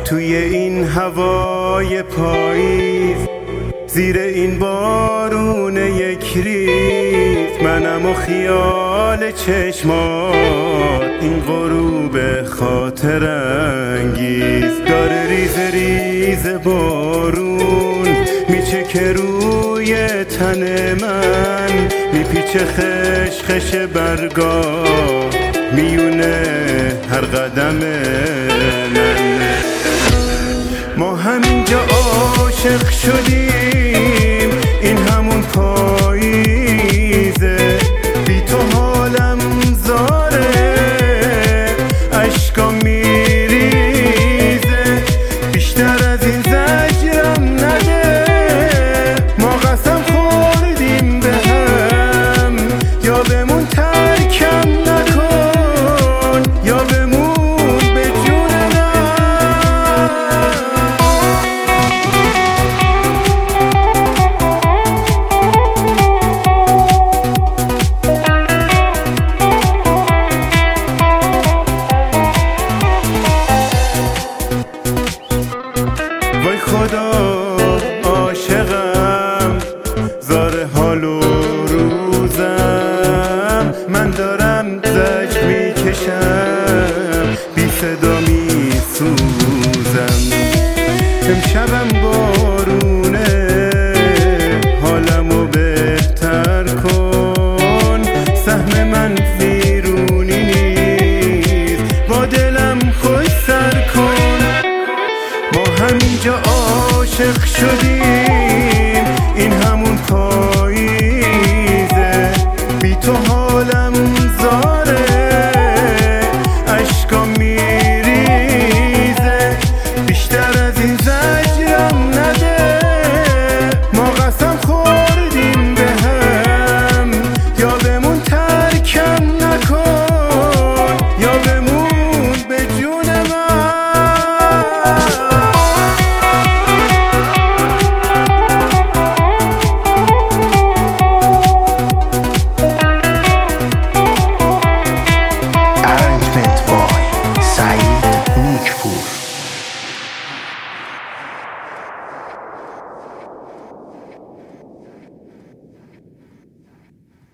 توی این هوای پاییز، زیر این بارون یک ریز، منم و خیال چشمات این غروب خاطر انگیز. داره ریز ریز بارون میچکه روی تن من، میپیچه خش خش برگا میونه هر قدم من. ما همینجا عاشق شدیم، این همون پاییزه، بی تو حالم زاره، اشکام میریزه، بیشتر از این زجرم نده. ما قسم خوردیم به هم، یا بمون ترکم نکن یا بمون به جون وای خدا عاشقم، زار حال و روزم، من دارم زجر میکشم، بی صدا میسوزم. امشب